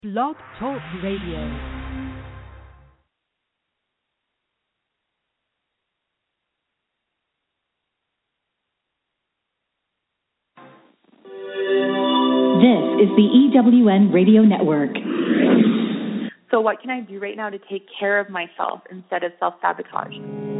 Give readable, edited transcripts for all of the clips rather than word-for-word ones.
Blog Talk Radio. This is the EWN Radio Network. So what can I do right now to take care of myself instead of self-sabotage?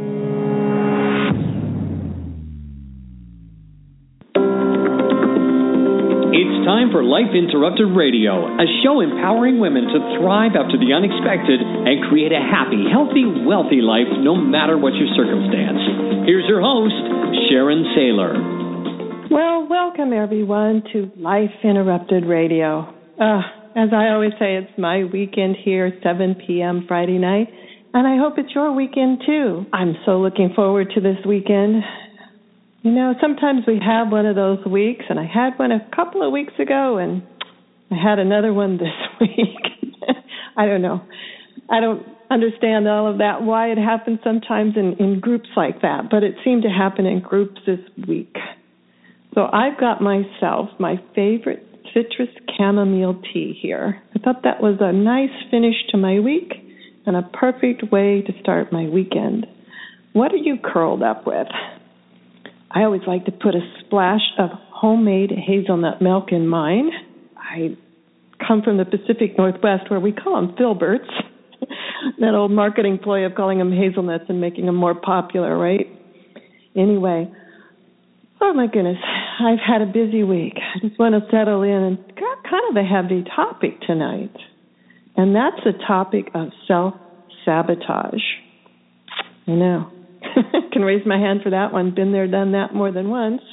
It's time for Life Interrupted Radio, a show empowering women to thrive after the unexpected and create a happy, healthy, wealthy life no matter what your circumstance. Here's your host, Sharon Saylor. Well, welcome everyone to Life Interrupted Radio. As I always say, it's my weekend here, 7 p.m. Friday night, and I hope it's your weekend too. I'm so looking forward to this weekend. You know, sometimes we have one of those weeks, and I had one a couple of weeks ago, and I had another one this week. I don't know. I don't understand all of that, why it happens sometimes in groups like that, but it seemed to happen in groups this week. So I've got myself my favorite citrus chamomile tea here. I thought that was a nice finish to my week and a perfect way to start my weekend. What are you curled up with? I always like to put a splash of homemade hazelnut milk in mine. I come from the Pacific Northwest where we call them filberts. That old marketing ploy of calling them hazelnuts and making them more popular, right? Anyway, oh my goodness, I've had a busy week. I just want to settle in and got kind of a heavy topic tonight. And that's the topic of self-sabotage. I know. Can raise my hand for that one. Been there, done that more than once.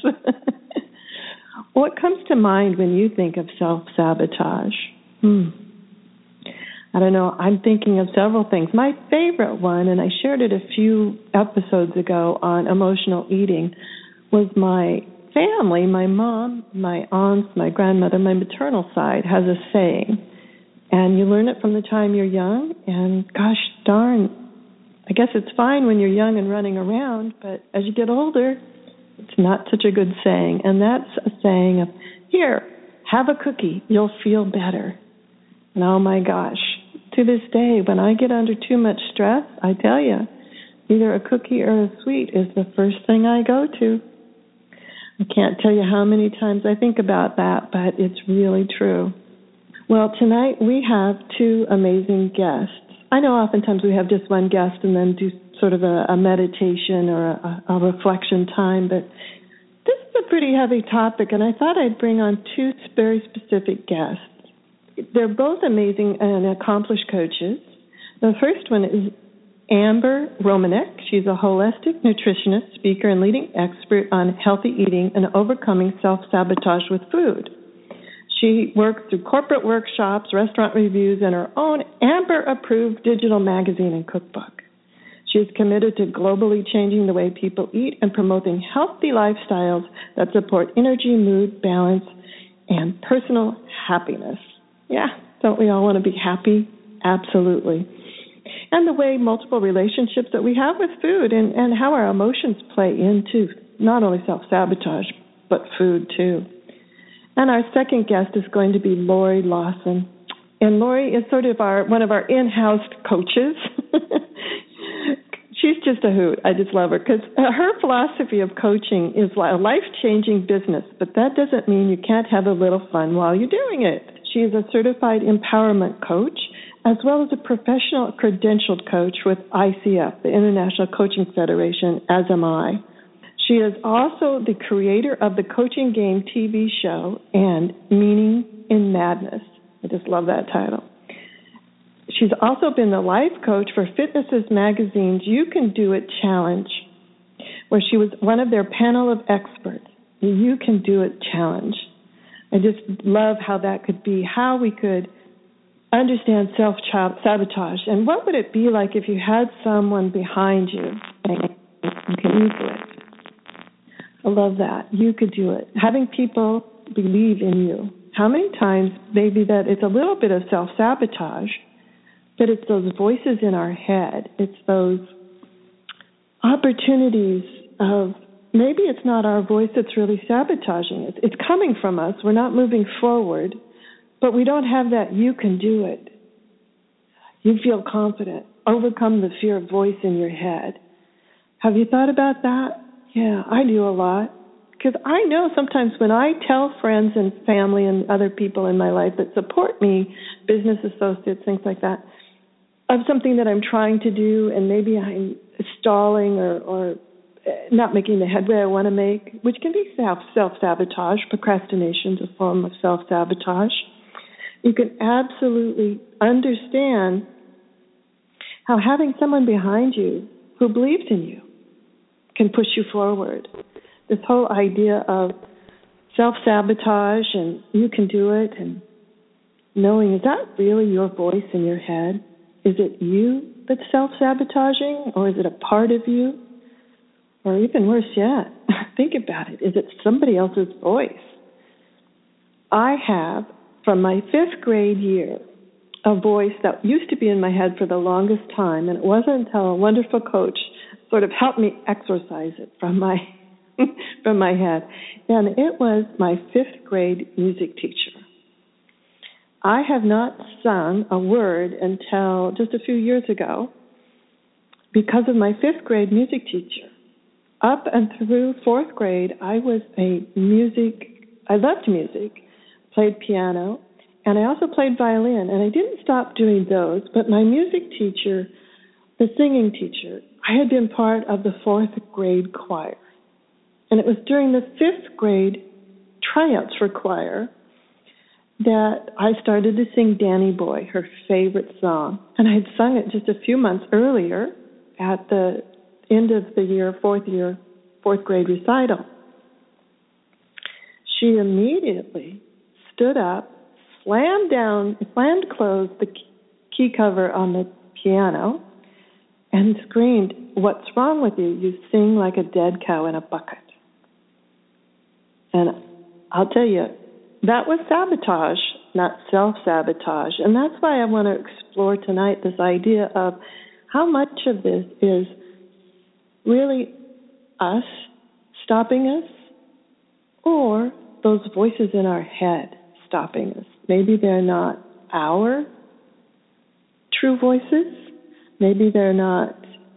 What comes to mind when you think of self-sabotage? I don't know. I'm thinking of several things. My favorite one, and I shared it a few episodes ago on emotional eating, was my family, my mom, my aunts, my grandmother, my maternal side has a saying. And you learn it from the time you're young, and gosh darn, I guess it's fine when you're young and running around, but as you get older, it's not such a good saying. And that's a saying of, here, have a cookie, you'll feel better. And oh my gosh, to this day, when I get under too much stress, I tell you, either a cookie or a sweet is the first thing I go to. I can't tell you how many times I think about that, but it's really true. Well, tonight we have two amazing guests. I know oftentimes we have just one guest and then do sort of a meditation or a reflection time, but this is a pretty heavy topic, and I thought I'd bring on two very specific guests. They're both amazing and accomplished coaches. The first one is Amber Romanek. She's a holistic nutritionist, speaker, and leading expert on healthy eating and overcoming self-sabotage with food. She works through corporate workshops, restaurant reviews, and her own Amber-approved digital magazine and cookbook. She is committed to globally changing the way people eat and promoting healthy lifestyles that support energy, mood, balance, and personal happiness. Yeah, don't we all want to be happy? Absolutely. And the way multiple relationships that we have with food and how our emotions play into not only self-sabotage, but food too. And our second guest is going to be Lori Lawson. And Lori is sort of one of our in-house coaches. She's just a hoot. I just love her because her philosophy of coaching is a life-changing business, but that doesn't mean you can't have a little fun while you're doing it. She is a certified empowerment coach as well as a professional credentialed coach with ICF, the International Coaching Federation, as am I. She is also the creator of the Coaching Game TV show and Meaning in Madness. I just love that title. She's also been the life coach for Fitness's magazine's You Can Do It Challenge, where she was one of their panel of experts, the You Can Do It Challenge. I just love how that could be, how we could understand self-sabotage, and what would it be like if you had someone behind you saying, you can do it. I love that. You could do it. Having people believe in you. How many times maybe that it's a little bit of self-sabotage, but it's those voices in our head. It's those opportunities of maybe it's not our voice that's really sabotaging it. It's coming from us. We're not moving forward, But we don't have that you can do it. You feel confident. Overcome the fear voice in your head. Have you thought about that? Yeah, I do a lot. Because I know sometimes when I tell friends and family and other people in my life that support me, business associates, things like that, of something that I'm trying to do and maybe I'm stalling or not making the headway I want to make, which can be self-sabotage. Procrastination is a form of self-sabotage. You can absolutely understand how having someone behind you who believes in you can push you forward. This whole idea of self-sabotage and you can do it and knowing, is that really your voice in your head? Is it you that's self-sabotaging, or is it a part of you? Or even worse yet, think about it. Is it somebody else's voice? I have, from my 5th grade year, a voice that used to be in my head for the longest time, and it wasn't until a wonderful coach sort of helped me exorcise it from my from my head. And it was my 5th grade music teacher. I have not sung a word until just a few years ago because of my 5th grade music teacher. Up and through 4th grade, I loved music, played piano, and I also played violin. And I didn't stop doing those, but my music teacher, the singing teacher, I had been part of the 4th grade choir. And it was during the 5th grade tryouts for choir that I started to sing Danny Boy, her favorite song. And I had sung it just a few months earlier at the end of the year, 4th grade recital. She immediately stood up, slammed closed the key cover on the piano, and screamed, "What's wrong with you? You sing like a dead cow in a bucket." And I'll tell you, that was sabotage, not self-sabotage. And that's why I want to explore tonight this idea of how much of this is really us stopping us, or those voices in our head stopping us. Maybe they're not our true voices. Maybe they're not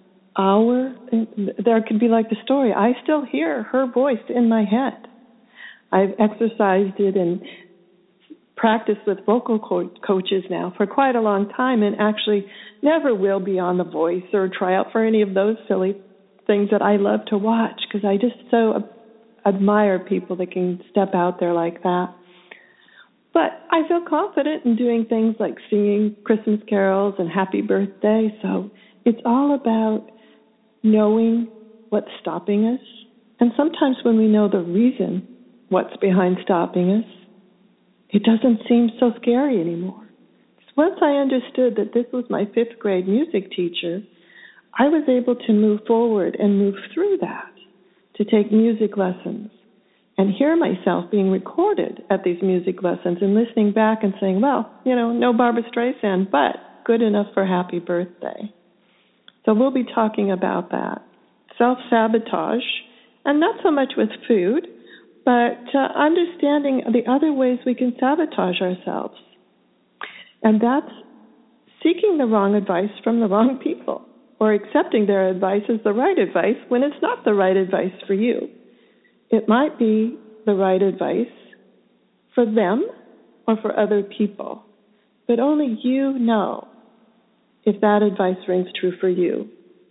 there could be like the story. I still hear her voice in my head. I've exercised it and practiced with vocal coaches now for quite a long time, and actually never will be on The Voice or try out for any of those silly things that I love to watch, because I just so admire people that can step out there like that. But I feel confident in doing things like singing Christmas carols and Happy Birthday. So it's all about knowing what's stopping us. And sometimes when we know the reason what's behind stopping us, it doesn't seem so scary anymore. Once I understood that this was my 5th grade music teacher, I was able to move forward and move through that, to take music lessons and hear myself being recorded at these music lessons and listening back and saying, well, no Barbra Streisand, but good enough for Happy Birthday. So we'll be talking about that. Self-sabotage, and not so much with food, but understanding the other ways we can sabotage ourselves. And that's seeking the wrong advice from the wrong people, or accepting their advice as the right advice when it's not the right advice for you. It might be the right advice for them or for other people, but only you know if that advice rings true for you.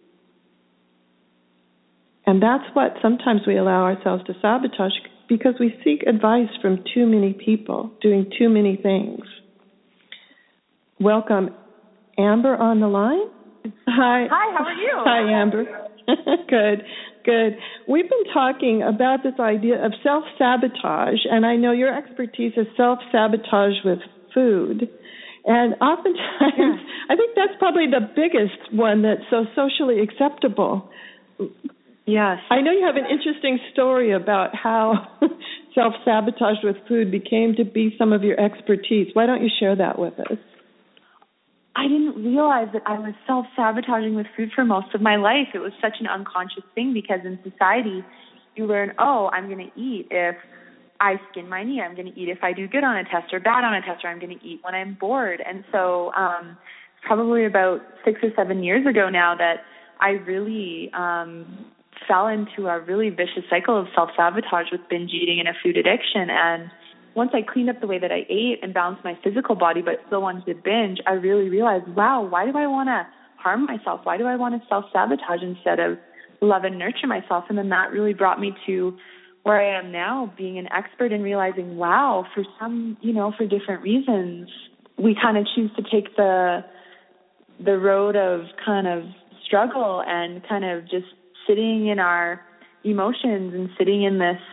And that's what sometimes we allow ourselves to sabotage, because we seek advice from too many people doing too many things. Welcome, Amber on the line. Hi. Hi, how are you? Hi, Amber. Good. We've been talking about this idea of self-sabotage, and I know your expertise is self-sabotage with food. And oftentimes, I think that's probably the biggest one that's so socially acceptable. Yes. I know you have an interesting story about how self-sabotage with food became to be some of your expertise. Why don't you share that with us? I didn't realize that I was self-sabotaging with food for most of my life. It was such an unconscious thing, because in society, you learn, I'm going to eat if I skin my knee, I'm going to eat if I do good on a test or bad on a test, or I'm going to eat when I'm bored. And so probably about 6 or 7 years ago now that I really fell into a really vicious cycle of self-sabotage with binge eating and a food addiction. And once I cleaned up the way that I ate and balanced my physical body but still wanted to binge, I really realized, wow, why do I want to harm myself? Why do I want to self-sabotage instead of love and nurture myself? And then that really brought me to where I am now, being an expert in realizing, wow, for some, for different reasons, we kind of choose to take the road of kind of struggle and kind of just sitting in our emotions and sitting in this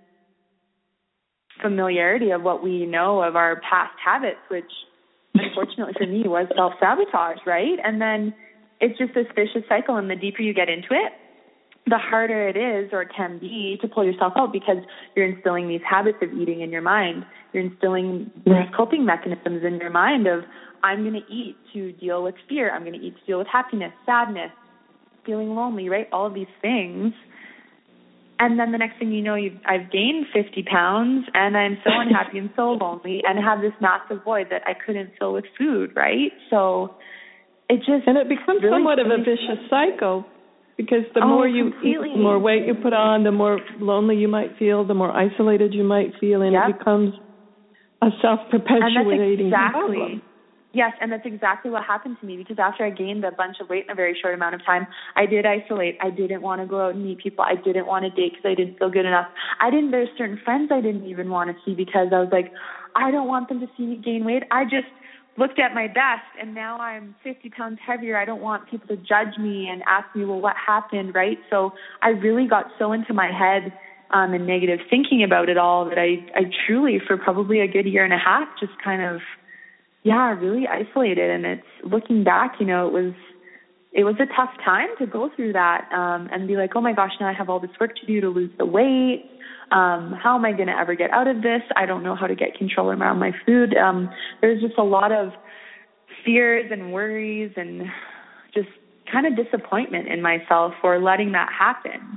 familiarity of what we know of our past habits, which unfortunately for me was self-sabotage, right? And then it's just this vicious cycle, and the deeper you get into it, the harder it is, or it can be, to pull yourself out, because you're instilling these habits of eating in your mind. You're instilling these coping mechanisms in your mind of, I'm going to eat to deal with fear. I'm going to eat to deal with happiness, sadness, feeling lonely, right? All of these things. And then the next thing you know, I've gained 50 pounds, and I'm so unhappy and so lonely, and have this massive void that I couldn't fill with food, right? So it becomes really somewhat of a vicious cycle. Because the more you eat, the more weight you put on, the more lonely you might feel, the more isolated you might feel, and it becomes a self-perpetuating problem. Yes, and that's exactly what happened to me, because after I gained a bunch of weight in a very short amount of time, I did isolate. I didn't want to go out and meet people. I didn't want to date because I didn't feel good enough. There's certain friends I didn't even want to see because I was like, I don't want them to see me gain weight. I just looked at my best, and now I'm 50 pounds heavier. I don't want people to judge me and ask me, well, what happened, right? So I really got so into my head and negative thinking about it all that I truly, for probably a good year and a half, just kind of, really isolated. And it's looking back, it was a tough time to go through that and be like, oh my gosh, now I have all this work to do to lose the weight. How am I going to ever get out of this? I don't know how to get control around my food. There's just a lot of fears and worries and just kind of disappointment in myself for letting that happen.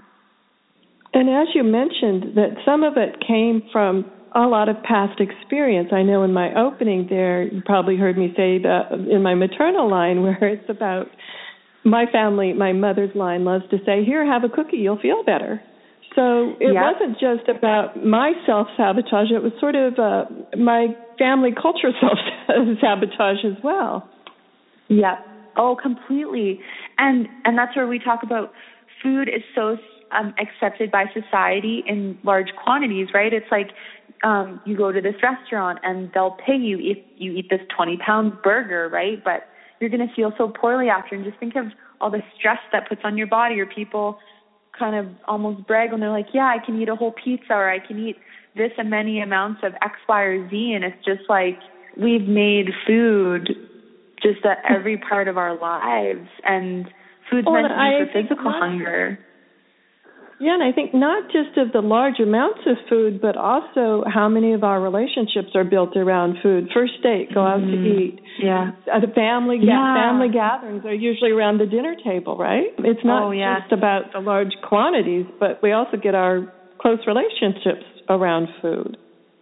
And as you mentioned, that some of it came from a lot of past experience. I know in my opening there, you probably heard me say that in my maternal line, where it's about my family, my mother's line loves to say, here, have a cookie, you'll feel better. So it wasn't just about my self-sabotage. It was sort of my family culture self-sabotage as well. Yeah. Oh, completely. And that's where we talk about food is so accepted by society in large quantities, right? It's like you go to this restaurant and they'll pay you if you eat this 20-pound burger, right? But you're going to feel so poorly after. And just think of all the stress that puts on your body, or people kind of almost brag when they're like, yeah, I can eat a whole pizza, or I can eat this and many amounts of X, Y, or Z. And it's just like we've made food just at every part of our lives. And food's meant to be for physical hunger. Yeah, and I think not just of the large amounts of food, but also how many of our relationships are built around food. First date, go out to eat. Yeah. The family gatherings are usually around the dinner table, right? It's not just about the large quantities, but we also get our close relationships around food.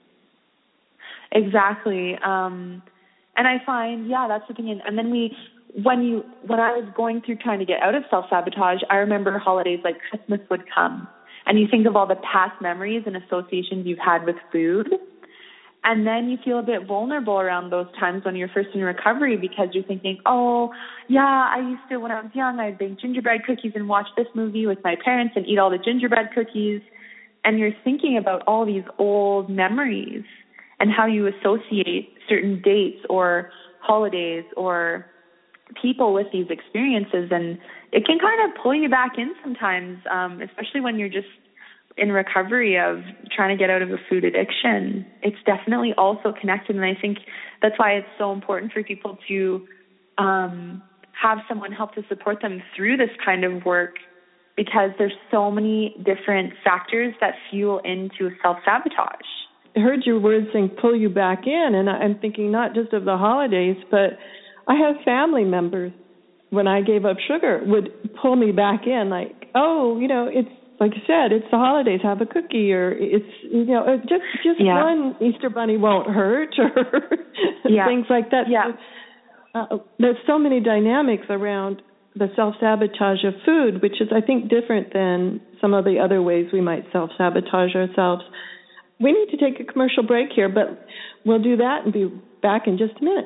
Exactly. And I find, that's the thing. And then when I was going through trying to get out of self-sabotage, I remember holidays like Christmas would come, and you think of all the past memories and associations you've had with food, and then you feel a bit vulnerable around those times when you're first in recovery, because you're thinking, I used to, when I was young, I'd bake gingerbread cookies and watch this movie with my parents and eat all the gingerbread cookies, and you're thinking about all these old memories and how you associate certain dates or holidays or people with these experiences, and it can kind of pull you back in sometimes, especially when you're just in recovery of trying to get out of a food addiction. It's definitely also connected, and I think that's why it's so important for people to have someone help to support them through this kind of work, because there's so many different factors that fuel into self-sabotage. I heard your words saying pull you back in, and I'm thinking not just of the holidays, but I have family members, when I gave up sugar, would pull me back in, like, like you said, it's the holidays, have a cookie, or it's, just one Easter bunny won't hurt, or things like that. Yeah. So, there's so many dynamics around the self-sabotage of food, which is, I think, different than some of the other ways we might self-sabotage ourselves. We need to take a commercial break here, but we'll do that and be back in just a minute.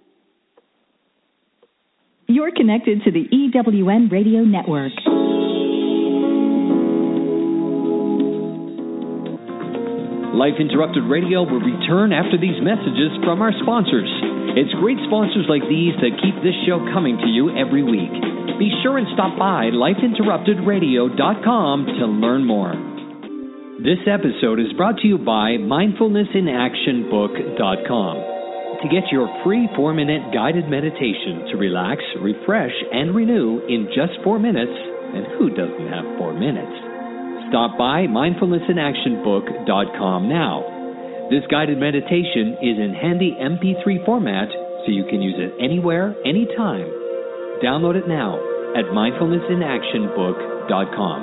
You're connected to the EWN Radio Network. Life Interrupted Radio will return after these messages from our sponsors. It's great sponsors like these that keep this show coming to you every week. Be sure and stop by lifeinterruptedradio.com to learn more. This episode is brought to you by mindfulnessinactionbook.com. To get your free 4-minute guided meditation to relax, refresh, and renew in just 4 minutes, and who doesn't have 4 minutes? Stop by mindfulnessinactionbook.com now. This guided meditation is in handy MP3 format, so you can use it anywhere, anytime. Download it now at mindfulnessinactionbook.com.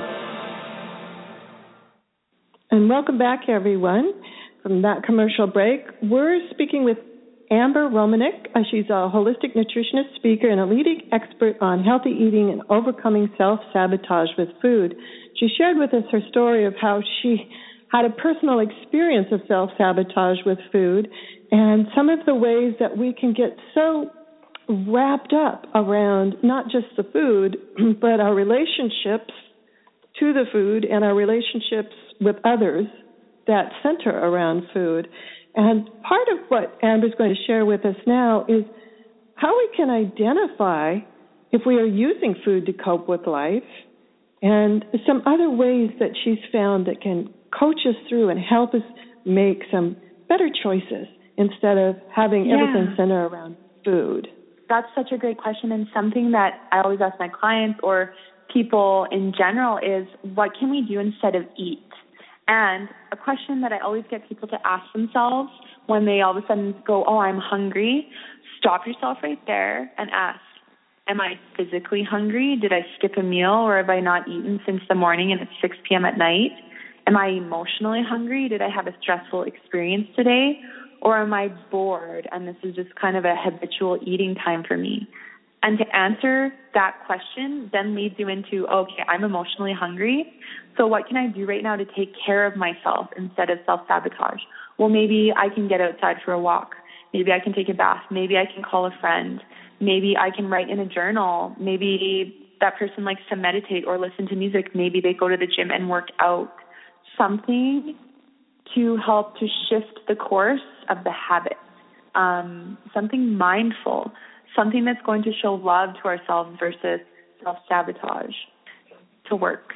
And welcome back, everyone. From that commercial break, we're speaking with Amber Romanek. She's a holistic nutritionist, speaker, and a leading expert on healthy eating and overcoming self-sabotage with food. She shared with us her story of how she had a personal experience of self-sabotage with food and some of the ways that we can get so wrapped up around not just the food, but our relationships to the food and our relationships with others that center around food. And part of what Amber's going to share with us now is how we can identify if we are using food to cope with life, and some other ways that she's found that can coach us through and help us make some better choices instead of having everything center around food. That's such a great question, and something that I always ask my clients or people in general is, what can we do instead of eat? And a question that I always get people to ask themselves when they all of a sudden go, oh, I'm hungry, stop yourself right there and ask, am I physically hungry? Did I skip a meal, or have I not eaten since the morning and it's 6 p.m. at night? Am I emotionally hungry? Did I have a stressful experience today? Or am I bored and this is just kind of a habitual eating time for me? And to answer that question then leads you into, okay, I'm emotionally hungry, so what can I do right now to take care of myself instead of self-sabotage? Well, maybe I can get outside for a walk. Maybe I can take a bath. Maybe I can call a friend. Maybe I can write in a journal. Maybe that person likes to meditate or listen to music. Maybe they go to the gym and work out. Something to help to shift the course of the habit. Something mindful. Something that's going to show love to ourselves versus self-sabotage to work.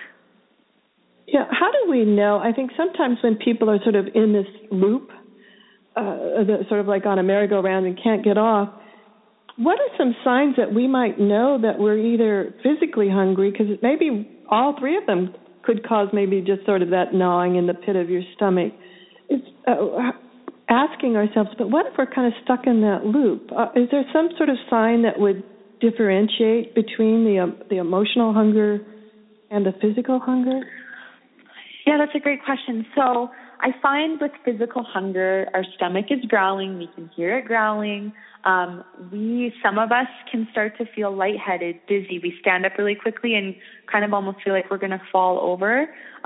Yeah, how do we know? I think sometimes when people are sort of in this loop, sort of like on a merry-go-round and can't get off, what are some signs that we might know that we're either physically hungry, because maybe all three of them could cause maybe just sort of that gnawing in the pit of your stomach. It's asking ourselves, but what if we're kind of stuck in that loop? Is there some sort of sign that would differentiate between the emotional hunger and the physical hunger? Yeah, that's a great question. So I find with physical hunger, our stomach is growling. We can hear it growling. Some of us can start to feel lightheaded, dizzy. We stand up really quickly and kind of almost feel like we're going to fall over.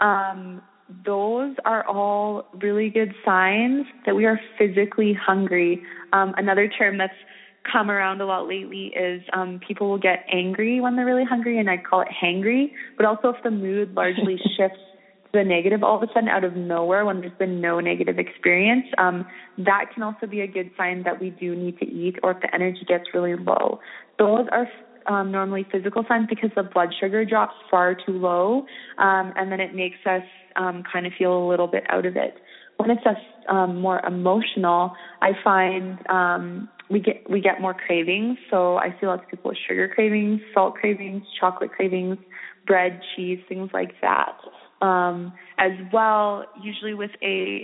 Those are all really good signs that we are physically hungry. Another term that's come around a lot lately is people will get angry when they're really hungry, and I call it hangry. But also if the mood largely shifts to the negative all of a sudden out of nowhere when there's been no negative experience, that can also be a good sign that we do need to eat, or if the energy gets really low. Those are normally physical signs because the blood sugar drops far too low, and then it makes us kind of feel a little bit out of it. When it's more emotional, I find we get more cravings. So I see lots of people with sugar cravings, salt cravings, chocolate cravings, bread, cheese, things like that. As well, usually with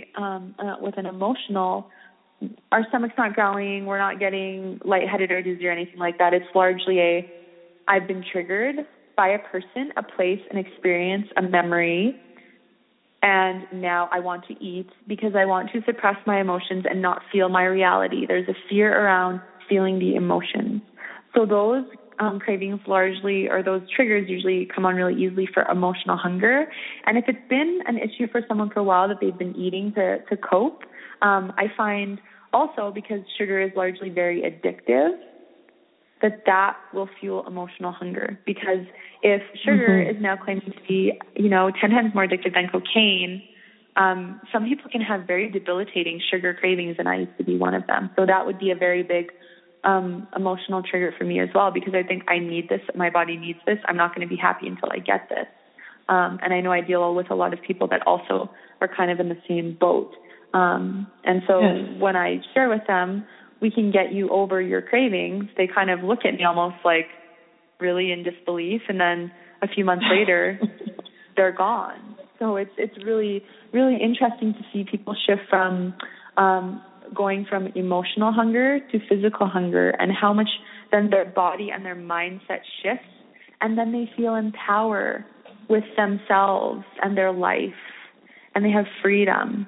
an emotional, our stomach's not growling, we're not getting lightheaded or dizzy or anything like that. It's largely I've been triggered identify a person, a place, an experience, a memory, and now I want to eat because I want to suppress my emotions and not feel my reality. There's a fear around feeling the emotions. So those cravings largely, or those triggers usually come on really easily for emotional hunger. And if it's been an issue for someone for a while that they've been eating to cope, I find also because sugar is largely very addictive, that will fuel emotional hunger. Because if sugar is now claiming to be, 10 times more addictive than cocaine, some people can have very debilitating sugar cravings, and I used to be one of them. So that would be a very big emotional trigger for me as well, because I think I need this, my body needs this, I'm not going to be happy until I get this. And I know I deal with a lot of people that also are kind of in the same boat. And so when I share with them, we can get you over your cravings, they kind of look at me almost like really in disbelief, and then a few months later, they're gone. So it's really, really interesting to see people shift from going from emotional hunger to physical hunger, and how much then their body and their mindset shifts, and then they feel in power with themselves and their life, and they have freedom.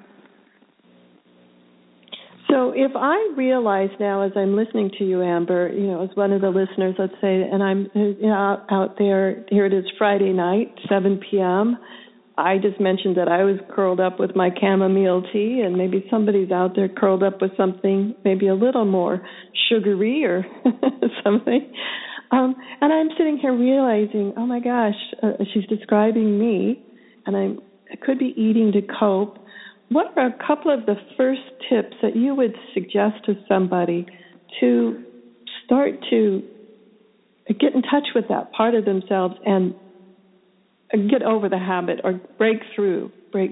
So if I realize now, as I'm listening to you, Amber, as one of the listeners, let's say, and I'm out there, here it is Friday night, 7 p.m., I just mentioned that I was curled up with my chamomile tea, and maybe somebody's out there curled up with something maybe a little more sugary or something. And I'm sitting here realizing, oh my gosh, she's describing me, and I could be eating to cope. What are a couple of the first tips that you would suggest to somebody to start to get in touch with that part of themselves and get over the habit, or break through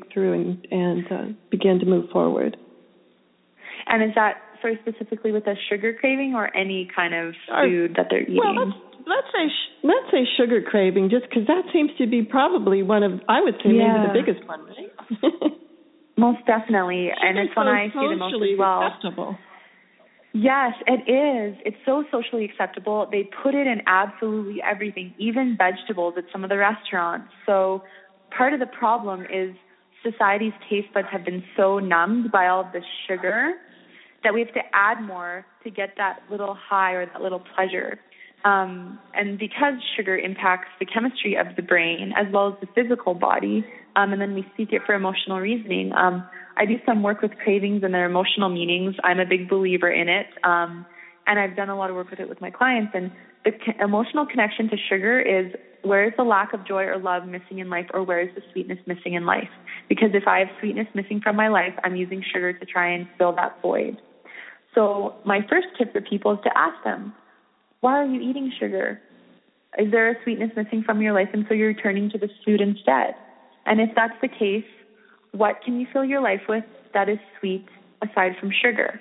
and begin to move forward? And is that sort of specifically with a sugar craving, or any kind of food that they're eating? Well, let's say sugar craving, just because that seems to be probably one of, I would say, maybe the biggest one, right? Most definitely, and it's when I see the most as well. Acceptable. Yes, it is. It's so socially acceptable. They put it in absolutely everything, even vegetables at some of the restaurants. So part of the problem is society's taste buds have been so numbed by all of the sugar that we have to add more to get that little high or that little pleasure. And because sugar impacts the chemistry of the brain as well as the physical body, and then we seek it for emotional reasoning. I do some work with cravings and their emotional meanings. I'm a big believer in it, and I've done a lot of work with it with my clients. And the emotional connection to sugar is, where is the lack of joy or love missing in life, or where is the sweetness missing in life? Because if I have sweetness missing from my life, I'm using sugar to try and fill that void. So my first tip for people is to ask them, why are you eating sugar? Is there a sweetness missing from your life, and so you're turning to this food instead? And if that's the case, what can you fill your life with that is sweet aside from sugar?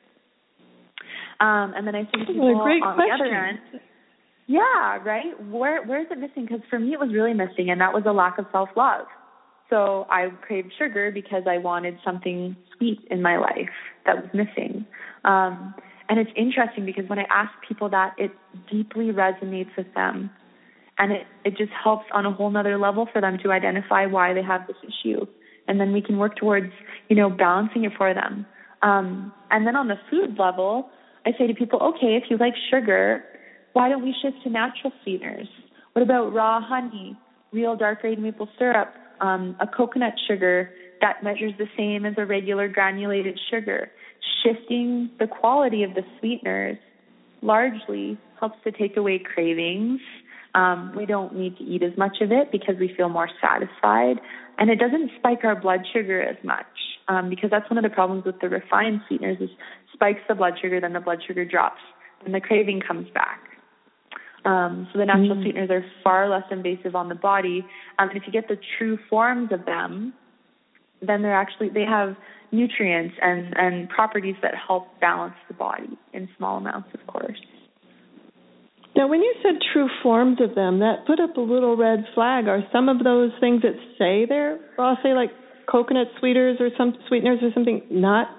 And then I think people on the other end, yeah, right? Where is it missing? Because for me it was really missing, and that was a lack of self-love. So I craved sugar because I wanted something sweet in my life that was missing. And it's interesting because when I ask people that, it deeply resonates with them. And it just helps on a whole nother level for them to identify why they have this issue. And then we can work towards, balancing it for them. And then on the food level, I say to people, okay, if you like sugar, why don't we shift to natural sweeteners? What about raw honey, real dark grade maple syrup, a coconut sugar that measures the same as a regular granulated sugar? Shifting the quality of the sweeteners largely helps to take away cravings. We don't need to eat as much of it because we feel more satisfied. And it doesn't spike our blood sugar as much, because that's one of the problems with the refined sweeteners, is spikes the blood sugar, then the blood sugar drops, and the craving comes back. So the natural sweeteners are far less invasive on the body. And if you get the true forms of them, then they have nutrients and properties that help balance the body in small amounts, of course. Now, when you said true forms of them, that put up a little red flag. Are some of those things that say there, I'll say like coconut sweeteners or some sweeteners or something, not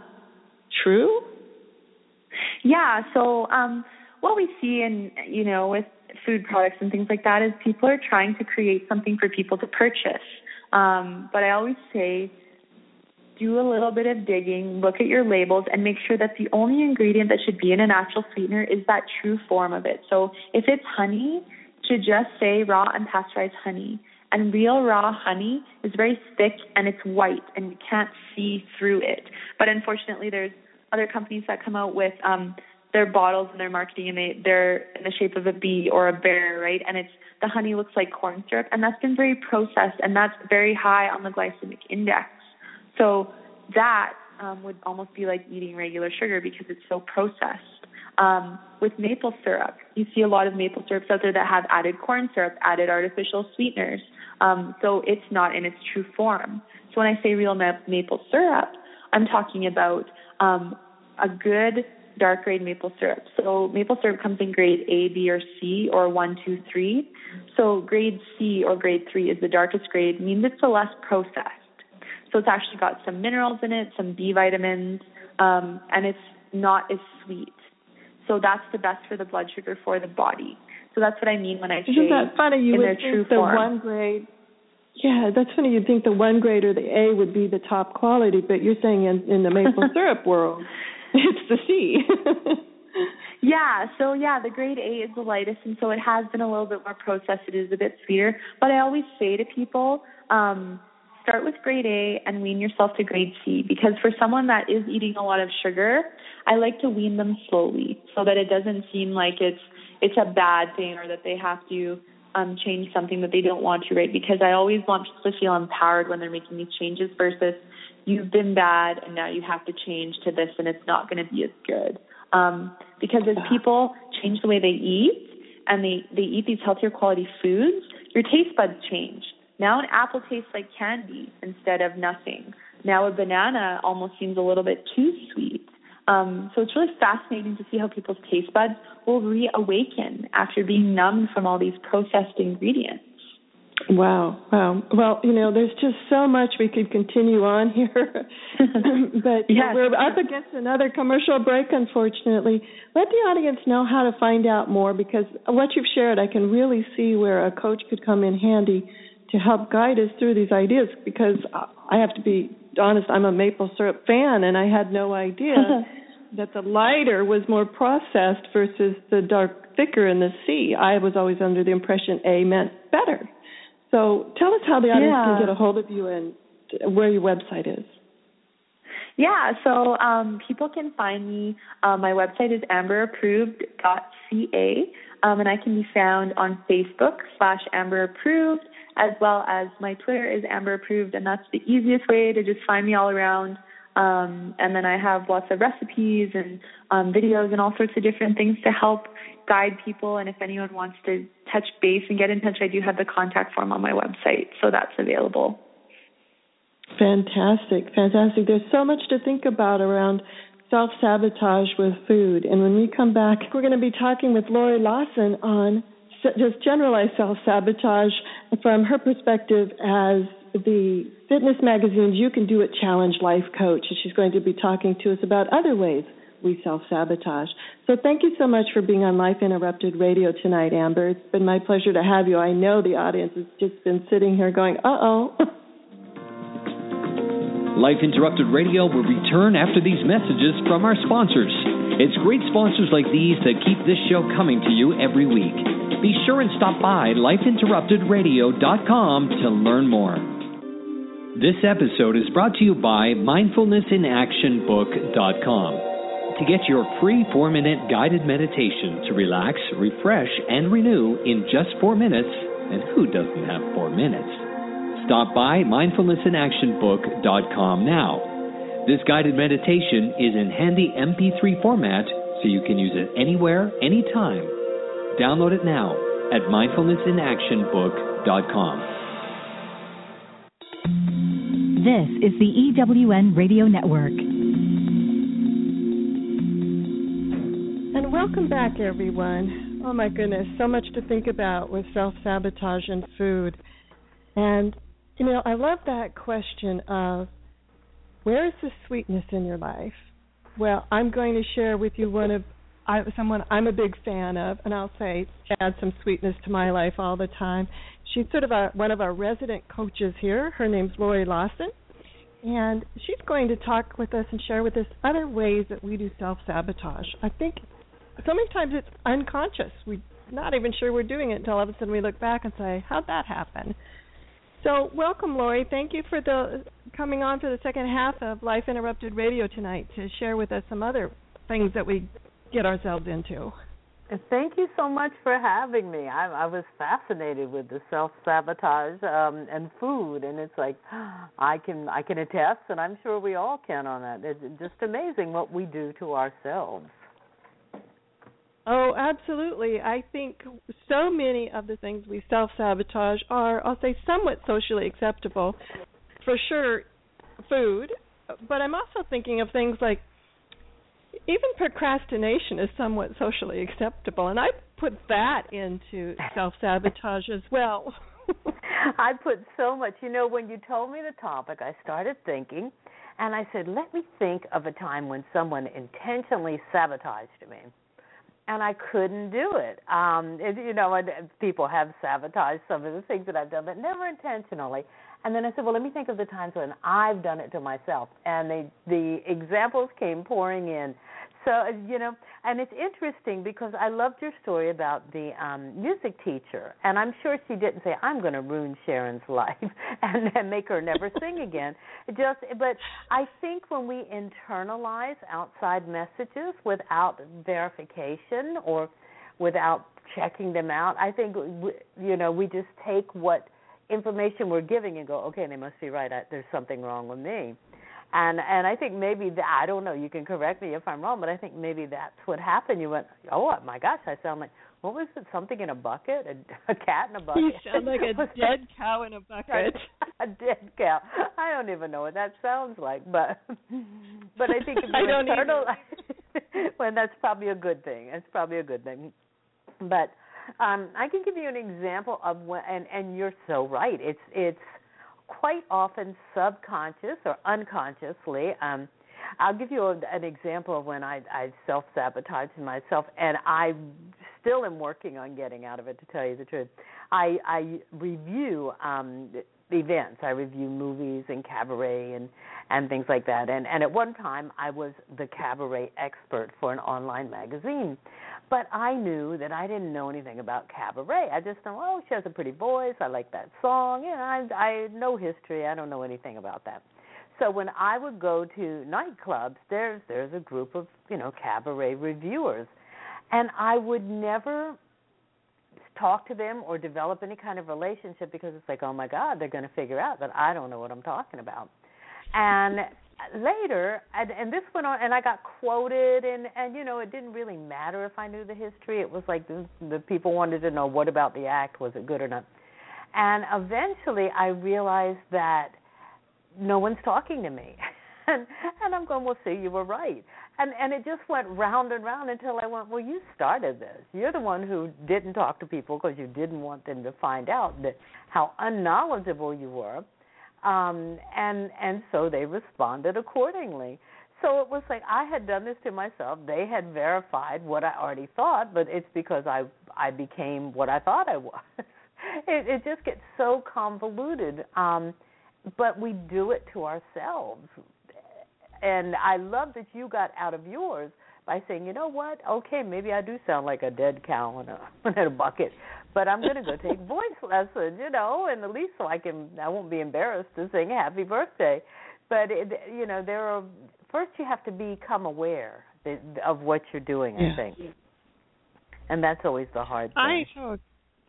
true? Yeah. So what we see with food products and things like that is people are trying to create something for people to purchase. But I always say, do a little bit of digging, look at your labels, and make sure that the only ingredient that should be in a natural sweetener is that true form of it. So if it's honey, it should just say raw unpasteurized honey. And real raw honey is very thick and it's white and you can't see through it. But unfortunately, there's other companies that come out with their bottles and their marketing, and they're in the shape of a bee or a bear, right? And the honey looks like corn syrup, and that's been very processed, and that's very high on the glycemic index. So that would almost be like eating regular sugar because it's so processed. With maple syrup, you see a lot of maple syrups out there that have added corn syrup, added artificial sweeteners. So it's not in its true form. So when I say real maple syrup, I'm talking about a good dark grade maple syrup. So maple syrup comes in grade A, B, or C, or 1, 2, 3. So grade C or grade 3 is the darkest grade, means it's the less processed. So it's actually got some minerals in it, some B vitamins, and it's not as sweet. So that's the best for the blood sugar for the body. So that's what I mean when I say isn't that funny? You in would their think true the form. 1 grade. Yeah, that's funny. You'd think the 1 grade or the A would be the top quality, but you're saying in the maple syrup world, it's the C. Yeah, so the grade A is the lightest, and so it has been a little bit more processed. It is a bit sweeter. But I always say to people, start with grade A and wean yourself to grade C, because for someone that is eating a lot of sugar, I like to wean them slowly so that it doesn't seem like it's a bad thing or that they have to change something that they don't want to, right? Because I always want people to feel empowered when they're making these changes versus you've been bad and now you have to change to this and it's not going to be as good. Because as people change the way they eat and they eat these healthier quality foods, your taste buds change. Now an apple tastes like candy instead of nothing. Now a banana almost seems a little bit too sweet. So it's really fascinating to see how people's taste buds will reawaken after being numbed from all these processed ingredients. Wow. Well, there's just so much we could continue on here. But yes. We're up against another commercial break, unfortunately. Let the audience know how to find out more, because what you've shared, I can really see where a coach could come in handy to help guide us through these ideas, because I have to be honest, I'm a maple syrup fan, and I had no idea that the lighter was more processed versus the dark, thicker in the C. I was always under the impression A meant better. So tell us how the audience can get a hold of you and where your website is. Yeah, so people can find me. My website is amberapproved.ca, and I can be found on Facebook /amberapproved, as well as my Twitter is amberapproved, and that's the easiest way to just find me all around. And then I have lots of recipes and videos and all sorts of different things to help guide people. And if anyone wants to touch base and get in touch, I do have the contact form on my website, so that's available. Fantastic. There's so much to think about around self-sabotage with food. And when we come back, we're going to be talking with Lori Lawson on just generalized self-sabotage from her perspective as the fitness magazine's You Can Do It Challenge life coach. And she's going to be talking to us about other ways we self-sabotage. So thank you so much for being on Life Interrupted Radio tonight, Amber. It's been my pleasure to have you. I know the audience has just been sitting here going, uh-oh. Life Interrupted Radio will return after these messages from our sponsors. It's great sponsors like these that keep this show coming to you every week. Be sure and stop by lifeinterruptedradio.com to learn more. This episode is brought to you by mindfulnessinaction.book.com. To get your free 4-minute guided meditation to relax, refresh, and renew in just 4 minutes, and who doesn't have 4 minutes? Stop by mindfulnessinaction.book.com now. This guided meditation is in handy MP3 format, so you can use it anywhere, anytime. Download it now at mindfulnessinaction.book.com. This is the EWN Radio Network. And welcome back, everyone. Oh, my goodness, so much to think about with self-sabotage and food. And, I love that question of, where is the sweetness in your life? Well, I'm going to share with you one of someone I'm a big fan of, and I'll say adds some sweetness to my life all the time. She's sort of one of our resident coaches here. Her name's Lori Lawson, and she's going to talk with us and share with us other ways that we do self-sabotage. I think so many times it's unconscious. We're not even sure we're doing it until all of a sudden we look back and say, how'd that happen? So welcome, Lori. Thank you for coming on for the second half of Life Interrupted Radio tonight to share with us some other things that we get ourselves into. Thank you so much for having me. I was fascinated with the self-sabotage and food, and it's like I can attest, and I'm sure we all can on that. It's just amazing what we do to ourselves. Oh, absolutely. I think so many of the things we self-sabotage are, I'll say, somewhat socially acceptable. For sure, food, but I'm also thinking of things like even procrastination is somewhat socially acceptable, and I put that into self-sabotage as well. I put so much. You know, when you told me the topic, I started thinking, and I said, let me think of a time when someone intentionally sabotaged me. And I couldn't do it. And people have sabotaged some of the things that I've done, but never intentionally. And then I said, well, let me think of the times when I've done it to myself. And the examples came pouring in. So, and it's interesting because I loved your story about the music teacher. And I'm sure she didn't say, I'm going to ruin Sharon's life and make her never sing again. But I think when we internalize outside messages without verification or without checking them out, I think, we just take what information we're giving and go, okay, they must be right. There's something wrong with me. And I think maybe I don't know, you can correct me if I'm wrong, but I think maybe that's what happened. You went, oh, my gosh, I sound like, what was it, something in a bucket? A cat in a bucket? You sound like a dead cow in a bucket. A dead cow. I don't even know what that sounds like, but I think if you internalize, well, that's probably a good thing. It's probably a good thing. But I can give you an example of when, and you're so right. It's quite often subconscious or unconsciously. I'll give you an example of when I self-sabotaged myself, and I still am working on getting out of it, to tell you the truth. I review events. I review movies and cabaret and things like that. And at one time, I was the cabaret expert for an online magazine. But I knew that I didn't know anything about cabaret. I just know, oh, she has a pretty voice. I like that song. I know history. I don't know anything about that. So when I would go to nightclubs, there's a group of, cabaret reviewers. And I would never talk to them or develop any kind of relationship because it's like, oh, my God, they're going to figure out that I don't know what I'm talking about. And later, and this went on, and I got quoted, and it didn't really matter if I knew the history. It was like the people wanted to know, what about the act? Was it good or not? And eventually I realized that no one's talking to me. And I'm going, well, see, you were right. And it just went round and round until I went, well, you started this. You're the one who didn't talk to people because you didn't want them to find out how unknowledgeable you were. And so they responded accordingly. So it was like I had done this to myself. They had verified what I already thought, but it's because I became what I thought I was. It just gets so convoluted. But we do it to ourselves. And I love that you got out of yours by saying, you know what, okay, maybe I do sound like a dead cow in a bucket, but I'm going to go take voice lessons, and at least so I won't be embarrassed to sing happy birthday. But, first you have to become aware of what you're doing, I think. And that's always the hard thing.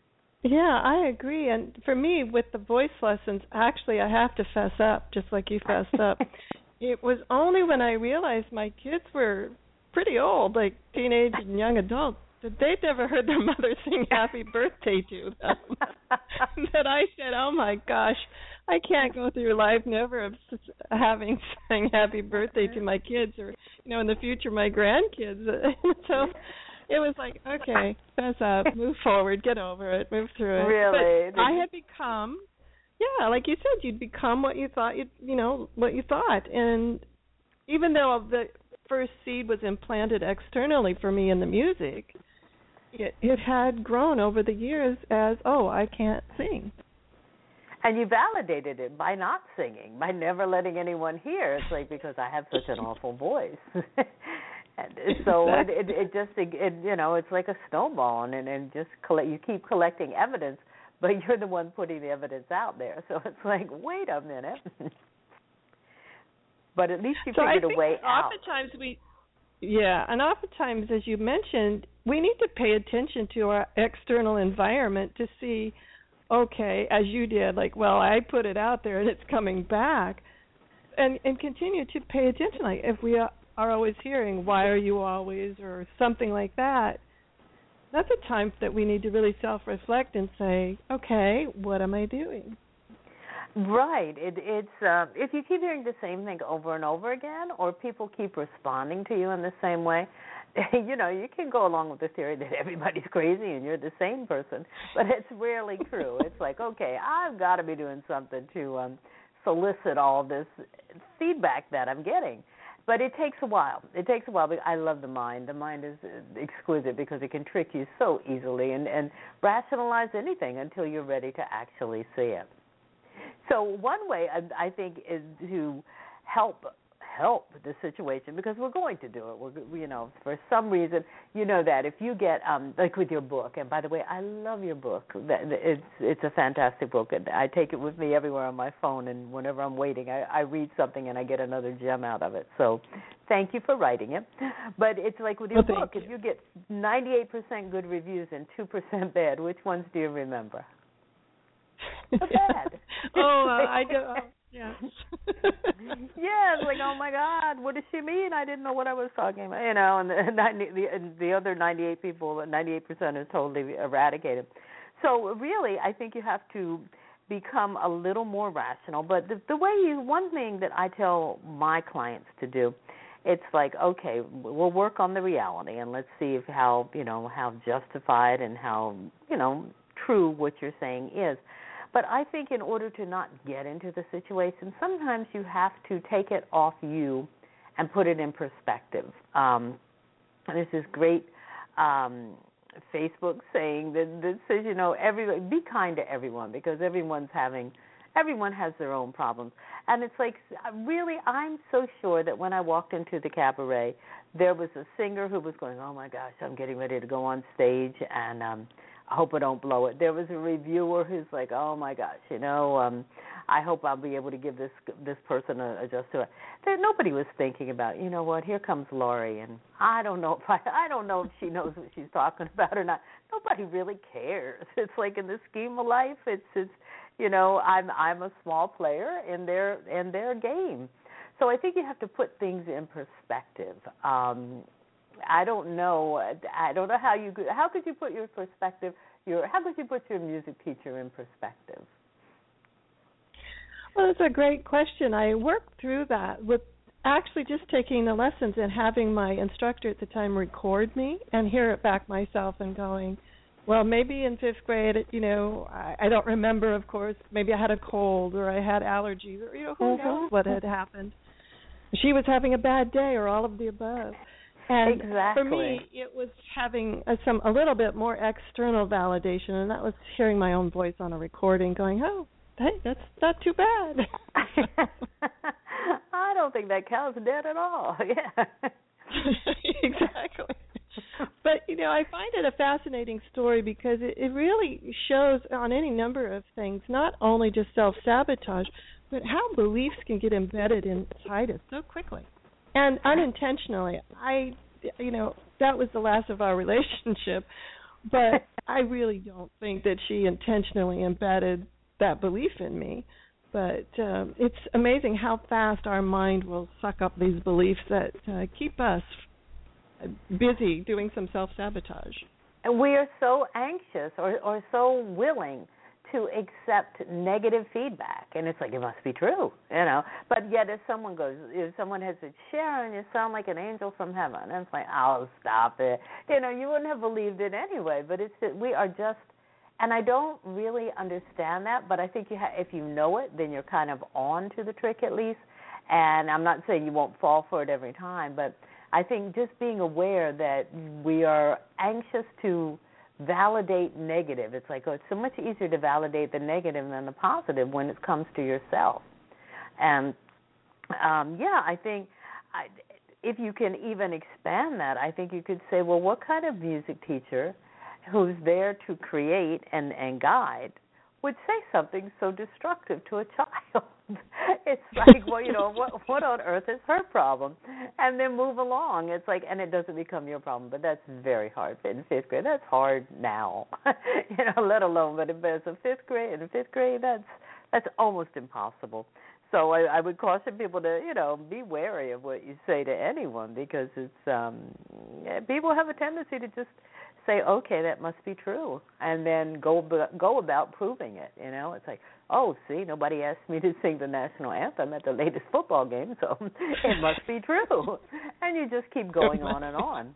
I agree. And for me, with the voice lessons, actually I have to fess up, just like you fessed up. It was only when I realized my kids were pretty old, like teenage and young adults, that they'd never heard their mother sing happy birthday to them, that I said, oh, my gosh, I can't go through life never having sang happy birthday to my kids or, in the future, my grandkids. So it was like, okay, fess up, move forward, get over it, move through it. Really? But I had become... Yeah, like you said, you'd become what you thought what you thought. And even though first seed was implanted externally for me in the music, it had grown over the years as, I can't sing. And you validated it by not singing, by never letting anyone hear. It's like, because I have such an awful voice. And so exactly. it just it's like a snowball, and just you keep collecting evidence, but you're the one putting the evidence out there. So it's like, wait a minute. But at least you figured a way out. And oftentimes, as you mentioned, we need to pay attention to our external environment to see, okay, as you did, like, well, I put it out there and it's coming back, and continue to pay attention. Like, if we are always hearing, why are you always, or something like that, that's a time that we need to really self-reflect and say, okay, what am I doing? Right. It's if you keep hearing the same thing over and over again, or people keep responding to you in the same way, you can go along with the theory that everybody's crazy and you're the sane person, but it's rarely true. It's like, okay, I've got to be doing something to solicit all this feedback that I'm getting. But it takes a while. But I love the mind. The mind is exquisite because it can trick you so easily and rationalize anything until you're ready to actually see it. So one way I think is to help the situation, because we're going to do it. For some reason, that if you get like with your book, and by the way, I love your book. It's a fantastic book. I take it with me everywhere on my phone, and whenever I'm waiting, I read something and I get another gem out of it. So thank you for writing it. But it's like with your book, if you get 98% good reviews and 2% bad, which ones do you remember? The bad. I do. Yes. Yeah, it's like, oh my God, what does she mean? I didn't know what I was talking about. And the other 98% is totally eradicated. So really, I think you have to become a little more rational. But one thing that I tell my clients to do, it's like, okay, we'll work on the reality and let's see how justified and how true what you're saying is. But I think in order to not get into the situation, sometimes you have to take it off you and put it in perspective. There's this great Facebook saying that says, everybody, be kind to everyone, because everyone has their own problems. And it's like, really, I'm so sure that when I walked into the cabaret, there was a singer who was going, oh my gosh, I'm getting ready to go on stage, and I hope I don't blow it. There was a reviewer who's like, oh my gosh, I hope I'll be able to give this person a just to it. Nobody was thinking about, here comes Laurie, and I don't know if she knows what she's talking about or not. Nobody really cares. It's like, in the scheme of life, it's I'm a small player in their game. So I think you have to put things in perspective. I don't know how could you put your perspective, how could you put your music teacher in perspective? Well, that's a great question. I worked through that with actually just taking the lessons and having my instructor at the time record me and hear it back myself and going, well, maybe in fifth grade, I don't remember, of course, maybe I had a cold or I had allergies or, who knows what had happened. She was having a bad day or all of the above. And exactly. For me, it was having a little bit more external validation, and that was hearing my own voice on a recording going, oh, hey, that's not too bad. I don't think that cow's dead at all. Yeah. Exactly. But, I find it a fascinating story because it really shows on any number of things, not only just self-sabotage, but how beliefs can get embedded inside us so quickly. And unintentionally, that was the last of our relationship, but I really don't think that she intentionally embedded that belief in me. But it's amazing how fast our mind will suck up these beliefs that keep us busy doing some self-sabotage. And we are so anxious or so willing to accept negative feedback, and it's like, it must be true, But yet, if someone has said, Sharon, you sound like an angel from heaven, and it's like, oh, stop it, you wouldn't have believed it anyway. But it's that we are just, and I don't really understand that, but I think if you know it, then you're kind of on to the trick at least. And I'm not saying you won't fall for it every time, but I think just being aware that we are anxious to validate negative. It's like, it's so much easier to validate the negative than the positive when it comes to yourself. And, I think if you can even expand that, I think you could say, well, what kind of music teacher who's there to create and guide would say something so destructive to a child? It's like, well, what on earth is her problem? And then move along. It's like, and it doesn't become your problem, but that's very hard in fifth grade. That's hard now, let alone, but as a fifth grade, that's almost impossible. So I would caution people to, be wary of what you say to anyone, because it's people have a tendency to just say, okay, that must be true, and then go about proving it. It's like, oh, see, nobody asked me to sing the national anthem at the latest football game, so it must be true, and you just keep going on and on.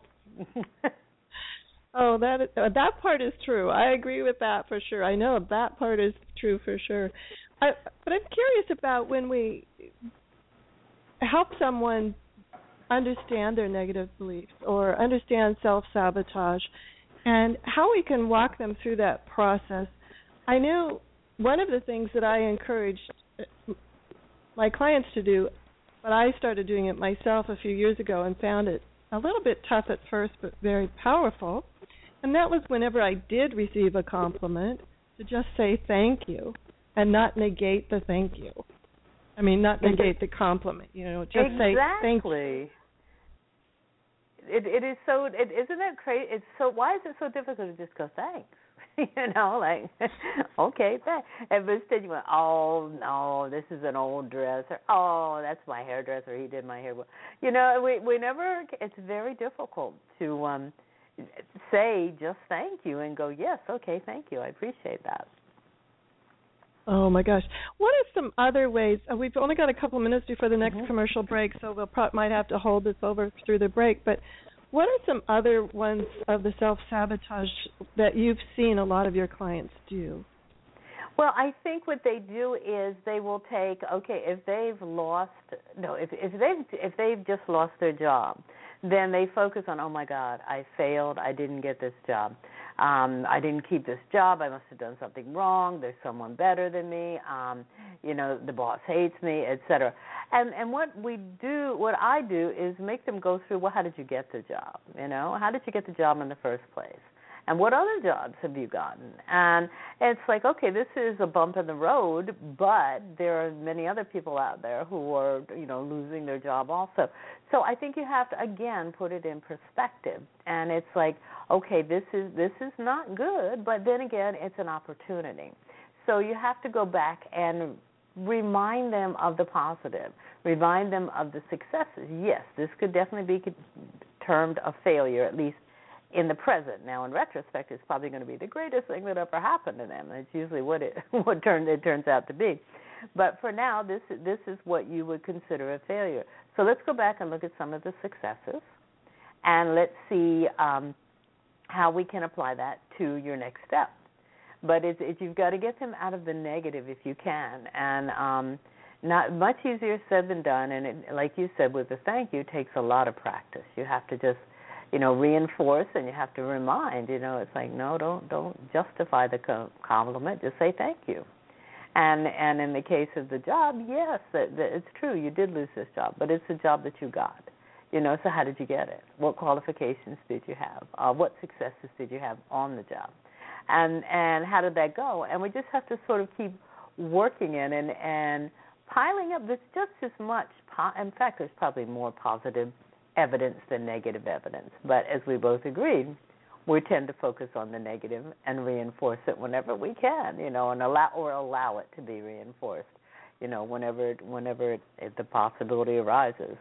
Oh, that part is true. I agree with that for sure. I know that part is true for sure. But I'm curious about when we help someone understand their negative beliefs or understand self-sabotage, and how we can walk them through that process. I know one of the things that I encouraged my clients to do, but I started doing it myself a few years ago and found it a little bit tough at first but very powerful, and that was whenever I did receive a compliment, to just say thank you and not negate the thank you. I mean, not negate the compliment, just say thank you. It is so. Isn't that crazy? It's so. Why is it so difficult to just go thanks? Okay, thanks. And instead you went, oh no, this is an old dress, or oh, that's my hairdresser. He did my hair. We never. It's very difficult to say just thank you and go, yes, okay, thank you, I appreciate that. Oh, my gosh. What are some other ways? We've only got a couple minutes before the next commercial break, so we'll might have to hold this over through the break. But what are some other ones of the self-sabotage that you've seen a lot of your clients do? Well, I think what they do is they will take, if they've just lost their job, then they focus on, oh, my God, I failed, I didn't get this job. I didn't keep this job. I must have done something wrong. There's someone better than me. The boss hates me, etc. And what I do is make them go through, well, how did you get the job? How did you get the job in the first place? And what other jobs have you gotten? And it's like, okay, this is a bump in the road, but there are many other people out there who are, losing their job also. So I think you have to, again, put it in perspective. And it's like, okay, this is not good, but then again, it's an opportunity. So you have to go back and remind them of the positive, remind them of the successes. Yes, this could definitely be termed a failure, at least in the present. Now, in retrospect, it's probably going to be the greatest thing that ever happened to them. It's usually what it turns out to be. But for now, this is what you would consider a failure. So let's go back and look at some of the successes, and let's see how we can apply that to your next step. But you've got to get them out of the negative if you can, and not much easier said than done. And like you said, with the thank you, it takes a lot of practice. You have to just reinforce, and you have to remind, it's like, no, don't justify the compliment, just say thank you. And in the case of the job, yes, it's true, you did lose this job, but it's a job that you got, so how did you get it? What qualifications did you have? What successes did you have on the job? And how did that go? And we just have to sort of keep working in and piling up. There's just as much, in fact, there's probably more positive evidence than negative evidence. But as we both agreed, we tend to focus on the negative and reinforce it whenever we can, and allow it to be reinforced, whenever the possibility arises.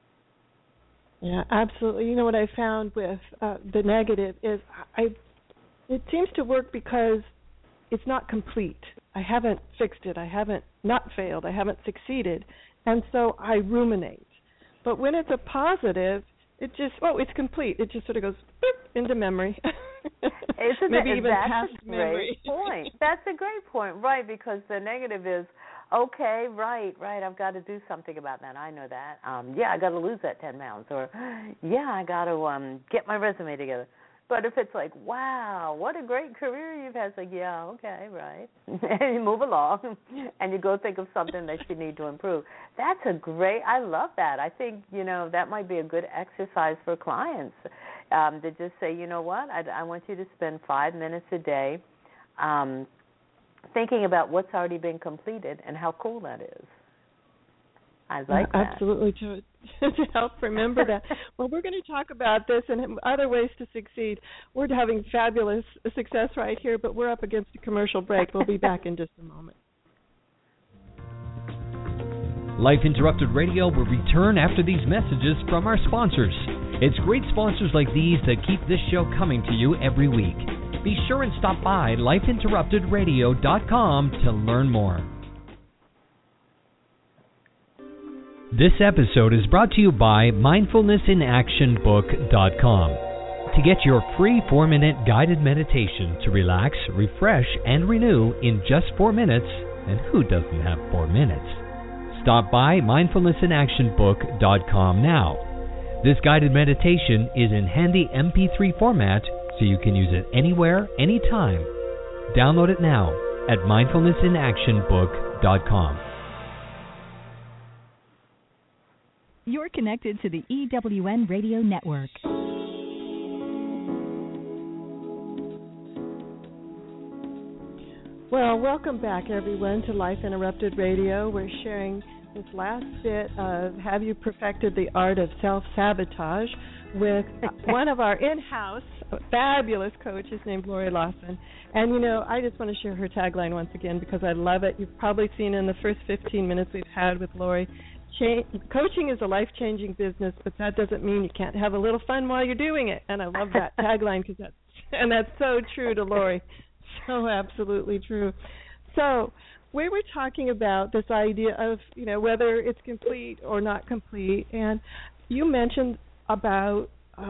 Yeah, absolutely. What I found with the negative is it seems to work because it's not complete. I haven't fixed it. I haven't not failed. I haven't succeeded. And so I ruminate. But when it's a positive, it's complete. It just sort of goes into memory. Maybe even past memory. Point. That's a great point, right? Because the negative is, okay, right, I've got to do something about that. I know that. I got to lose that 10 pounds, or I got to get my resume together. But if it's like, wow, what a great career you've had, it's like, yeah, okay, right. And you move along, and you go think of something that you need to improve. That's I love that. I think, that might be a good exercise for clients to just say, you know what, I want you to spend 5 minutes a day thinking about what's already been completed and how cool that is. I like that. Absolutely, to help remember that. Well, we're going to talk about this and other ways to succeed. We're having fabulous success right here, but we're up against a commercial break. We'll be back in just a moment. Life Interrupted Radio will return after these messages from our sponsors. It's great sponsors like these that keep this show coming to you every week. Be sure and stop by lifeinterruptedradio.com to learn more. This episode is brought to you by mindfulnessinactionbook.com. To get your free 4-minute guided meditation to relax, refresh, and renew in just 4 minutes, and who doesn't have 4 minutes? Stop by mindfulnessinactionbook.com now. This guided meditation is in handy MP3 format, so you can use it anywhere, anytime. Download it now at mindfulnessinactionbook.com. You're connected to the EWN Radio Network. Well, welcome back, everyone, to Life Interrupted Radio. We're sharing this last bit of Have You Perfected the Art of Self-Sabotage with one of our in-house fabulous coaches named Lori Lawson. And, I just want to share her tagline once again because I love it. You've probably seen in the first 15 minutes we've had with Lori, coaching is a life-changing business, but that doesn't mean you can't have a little fun while you're doing it. And I love that tagline because that's so true to Lori. So absolutely true. So we were talking about this idea of, whether it's complete or not complete. And you mentioned about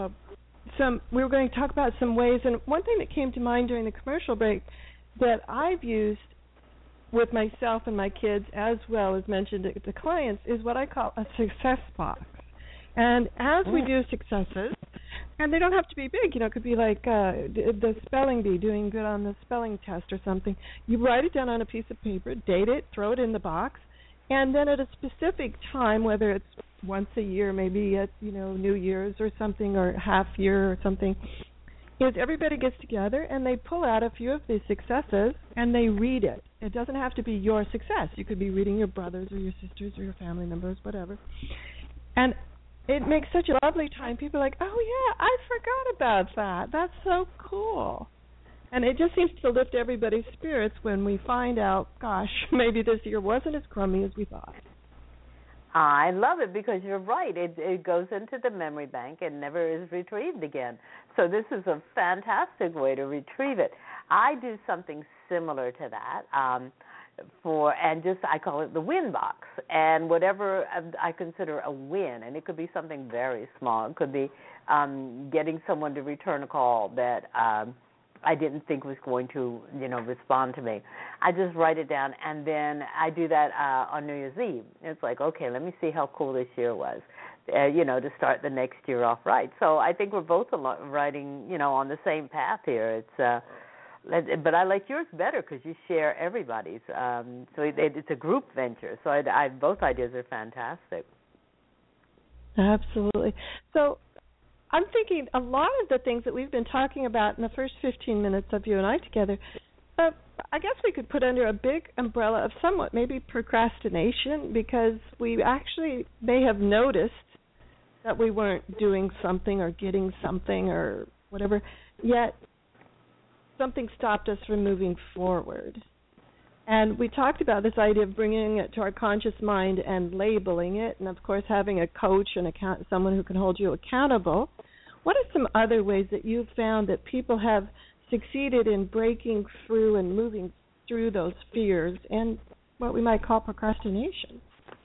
we were going to talk about some ways. And one thing that came to mind during the commercial break that I've used with myself and my kids, as well as mentioned to clients, is what I call a success box. And as we do successes, and they don't have to be big, it could be like the spelling bee doing good on the spelling test or something. You write it down on a piece of paper, date it, throw it in the box, and then at a specific time, whether it's once a year, maybe at New Year's or something, or half year or something, is everybody gets together and they pull out a few of these successes and they read it. It doesn't have to be your success. You could be reading your brothers or your sisters or your family members, whatever. And it makes such a lovely time. People are like, oh, yeah, I forgot about that. That's so cool. And it just seems to lift everybody's spirits when we find out, gosh, maybe this year wasn't as crummy as we thought. I love it because you're right. It goes into the memory bank and never is retrieved again. So this is a fantastic way to retrieve it. I do something similar to that I call it the win box. And whatever I consider a win, and it could be something very small. It could be getting someone to return a call that I didn't think was going to, respond to me. I just write it down, and then I do that on New Year's Eve. It's like, okay, let me see how cool this year was, to start the next year off right. So I think we're both writing, on the same path here. But I like yours better because you share everybody's. So it's a group venture. So both ideas are fantastic. Absolutely. So I'm thinking a lot of the things that we've been talking about in the first 15 minutes of you and I together, I guess we could put under a big umbrella of somewhat maybe procrastination, because we actually may have noticed that we weren't doing something or getting something or whatever, yet something stopped us from moving forward. And we talked about this idea of bringing it to our conscious mind and labeling it, and, of course, having a coach and someone who can hold you accountable. What are some other ways that you've found that people have succeeded in breaking through and moving through those fears and what we might call procrastination?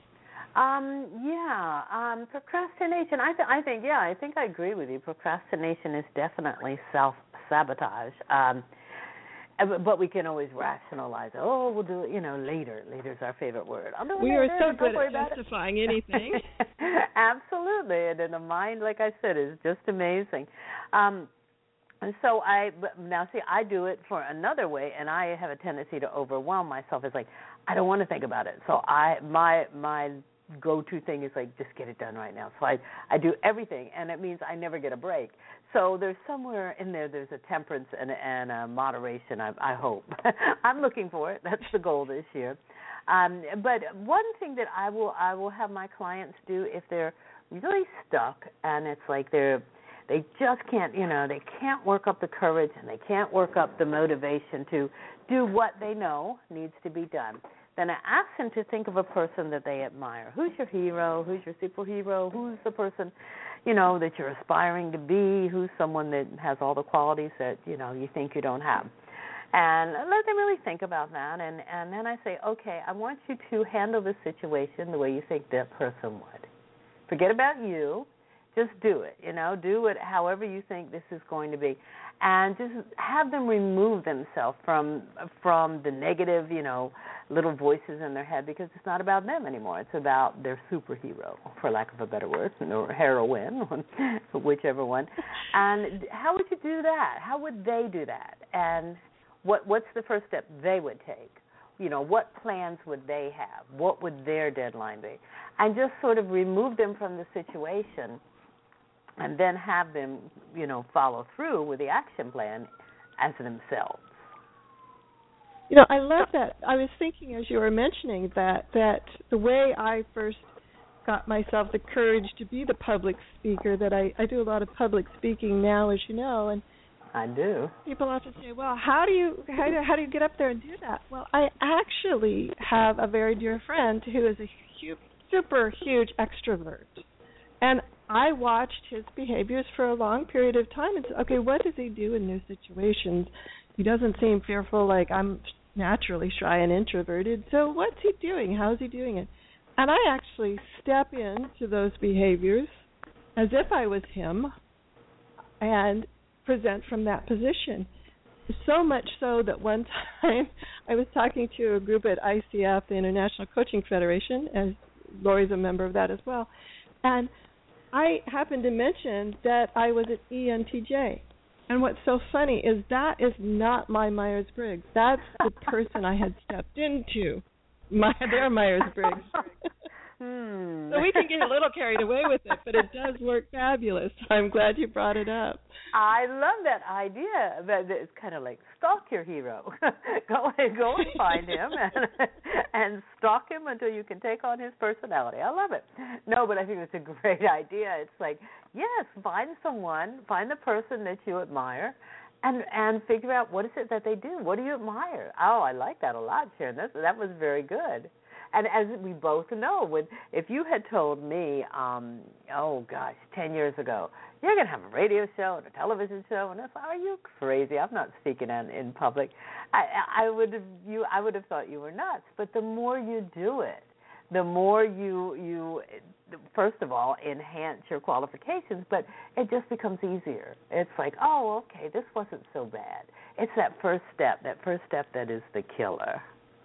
Procrastination. I think I agree with you. Procrastination is definitely self-sabotage. But we can always rationalize. Oh, we'll do it, later. Later's our favorite word. I'll do it we later. are so good at justifying anything. Absolutely. And then the mind, like I said, is just amazing. And so I do it for another way, and I have a tendency to overwhelm myself. It's like, I don't want to think about it. So my go-to thing is like, just get it done right now. So I do everything, and it means I never get a break. So there's somewhere in there's a temperance and a moderation, I hope. I'm looking for it. That's the goal this year. But one thing that I will have my clients do if they're really stuck and it's like they just can't, they can't work up the courage and they can't work up the motivation to do what they know needs to be done, then I ask them to think of a person that they admire. Who's your hero? Who's your superhero? Who's the person, that you're aspiring to be? Who's someone that has all the qualities that, you think you don't have? And let them really think about that. And then I say, okay, I want you to handle the situation the way you think that person would. Forget about you. Just do it, do it however you think this is going to be. And just have them remove themselves from the negative, little voices in their head, because it's not about them anymore. It's about their superhero, for lack of a better word, or heroine, whichever one. And how would you do that? How would they do that? And what's the first step they would take? What plans would they have? What would their deadline be? And just sort of remove them from the situation and then have them, follow through with the action plan as themselves. I love that. I was thinking as you were mentioning that the way I first got myself the courage to be the public speaker, that I do a lot of public speaking now, as you know, and I do. People often say, well, how do you get up there and do that? Well, I actually have a very dear friend who is a super huge extrovert, and I watched his behaviors for a long period of time and said, okay, what does he do in new situations? He doesn't seem fearful, like I'm naturally shy and introverted, so what's he doing? How's he doing it? And I actually step into those behaviors as if I was him and present from that position. So much so that one time I was talking to a group at ICF, the International Coaching Federation, as Lori's a member of that as well, and I happened to mention that I was at ENTJ. And what's so funny is that is not my Myers-Briggs. That's the person I had stepped into, their Myers-Briggs. So we can get a little carried away with it, but it does work fabulous. I'm glad you brought it up. I love that idea. That it's kind of like stalk your hero. Go and find him and stalk him until you can take on his personality. I love it. No, but I think it's a great idea. It's like, yes, find the person that you admire, and figure out what is it that they do. What do you admire? Oh, I like that a lot, Sharon. That was very good. And as we both know, if you had told me, 10 years ago, you're going to have a radio show and a television show, and I thought, are you crazy? I'm not speaking in public. I would have thought you were nuts. But the more you do it, the more you first of all enhance your qualifications, but it just becomes easier. It's like, oh, okay, this wasn't so bad. It's that first step that is the killer.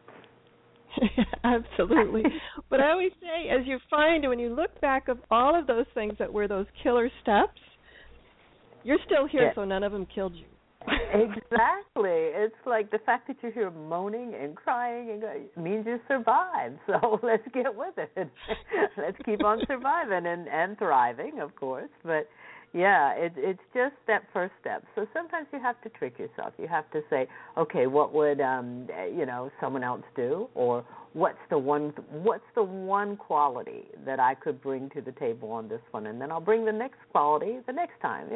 Absolutely. But I always say, as you find, when you look back of all of those things that were those killer steps, you're still here, so none of them killed you. Exactly. It's like the fact that you're here moaning and crying means you survived. So let's get with it. Let's keep on surviving and thriving, of course. But yeah, it's just that first step. So sometimes you have to trick yourself. You have to say, okay, what would someone else do, or what's the one quality that I could bring to the table on this one, and then I'll bring the next quality the next time.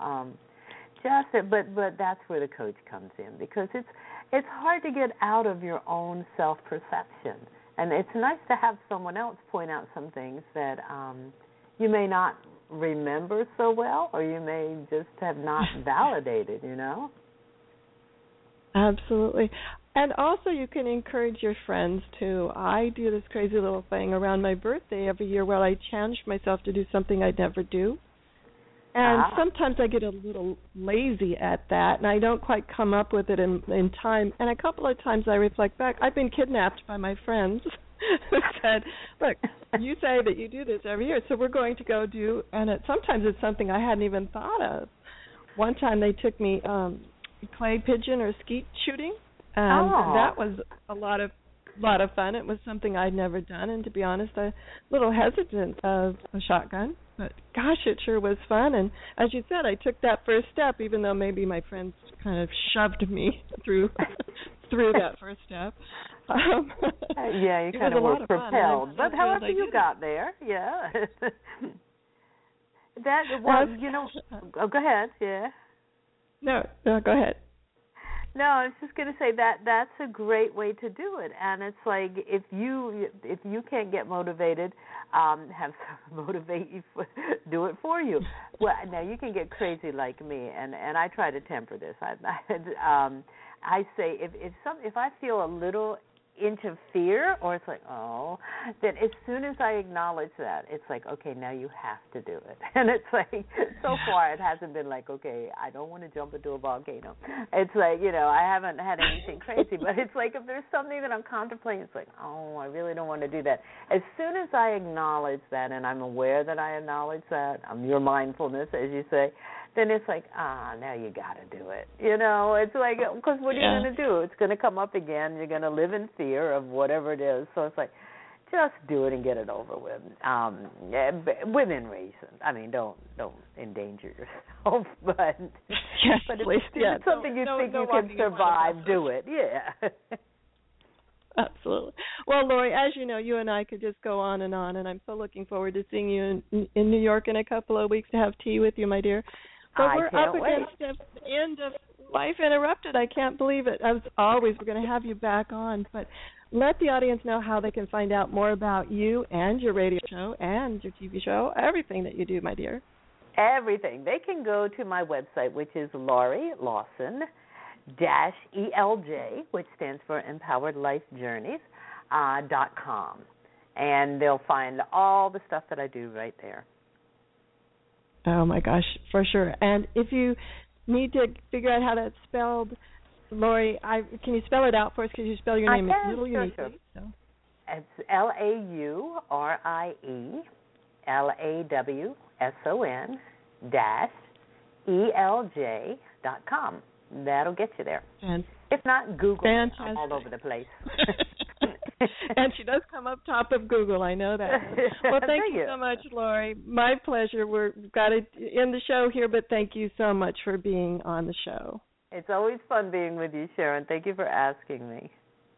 But that's where the coach comes in, because it's hard to get out of your own self-perception, and it's nice to have someone else point out some things that you may not remember so well, or you may just have not validated, Absolutely. And also you can encourage your friends too. I do this crazy little thing around my birthday every year where I challenge myself to do something I'd never do. And sometimes I get a little lazy at that, and I don't quite come up with it in time. And a couple of times I reflect back, I've been kidnapped by my friends who said, look, you say that you do this every year, so we're going to go do, and sometimes it's something I hadn't even thought of. One time they took me clay pigeon or skeet shooting, and that was a lot of fun. It was something I'd never done, and to be honest, a little hesitant of a shotgun. But gosh, it sure was fun. And as you said, I took that first step, even though maybe my friends kind of shoved me through that first step. Yeah, you kind of were propelled. But however you got there, yeah. Go ahead, yeah. No, go ahead. No, I was just going to say that's a great way to do it, and it's like if you can't get motivated, have someone motivate you, do it for you. Well, now you can get crazy like me, and I try to temper this. I say if I feel a little inch of fear, or it's like, then as soon as I acknowledge that, it's like, okay, now you have to do it. And it's like, so far it hasn't been like, okay, I don't want to jump into a volcano. It's like, I haven't had anything crazy, but it's like if there's something that I'm contemplating, it's like, I really don't want to do that. As soon as I acknowledge that, and I'm aware that I acknowledge that, your mindfulness, as you say, then it's like, now you got to do it. It's like, because what are you going to do? It's going to come up again. You're going to live in fear of whatever it is. So it's like, just do it and get it over with. Within reason. I mean, don't endanger yourself, but if it's something you think you can survive, do it. Yeah. Absolutely. Well, Lori, as you know, you and I could just go on, and I'm so looking forward to seeing you in New York in a couple of weeks to have tea with you, my dear. But we're up against the end of Life Interrupted. I can't believe it. As always, we're going to have you back on. But let the audience know how they can find out more about you and your radio show and your TV show, everything that you do, my dear. Everything. They can go to my website, which is Lori Lawson -ELJ, which stands for Empowered Life Journeys, .com. And they'll find all the stuff that I do right there. Oh, my gosh, for sure. And if you need to figure out how that's spelled, Lori, can you spell it out for us? Because you spell your name a little uniquely. So. It's LAURIELAWSON-ELJ.com. That'll get you there. If not, Google. Fantastic. I'm all over the place. And she does come up top of Google. I know that. Well, thank you so much, Lori. My pleasure. We've got to end the show here, but thank you so much for being on the show. It's always fun being with you, Sharon. Thank you for asking me.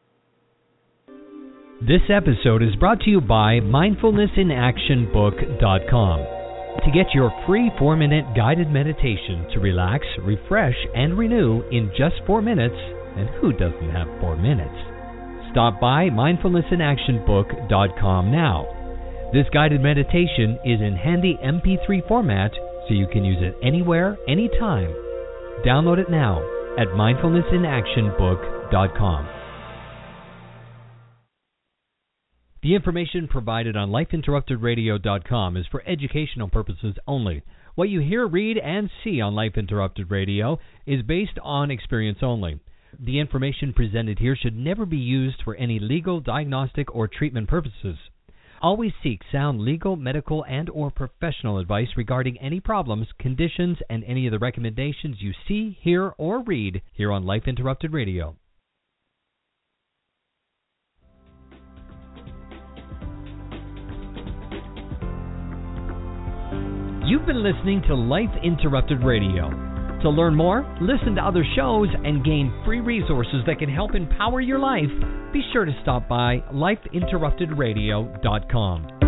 This episode is brought to you by mindfulnessinactionbook.com. To get your free 4-minute guided meditation to relax, refresh, and renew in just 4 minutes, and who doesn't have 4 minutes? Stop by mindfulnessinactionbook.com now. This guided meditation is in handy MP3 format, so you can use it anywhere, anytime. Download it now at mindfulnessinactionbook.com. The information provided on LifeInterruptedRadio.com is for educational purposes only. What you hear, read, and see on Life Interrupted Radio is based on experience only. The information presented here should never be used for any legal, diagnostic, or treatment purposes. Always seek sound legal, medical, and or professional advice regarding any problems, conditions, and any of the recommendations you see, hear, or read here on Life Interrupted Radio. You've been listening to Life Interrupted Radio. To learn more, listen to other shows, and gain free resources that can help empower your life, be sure to stop by lifeinterruptedradio.com.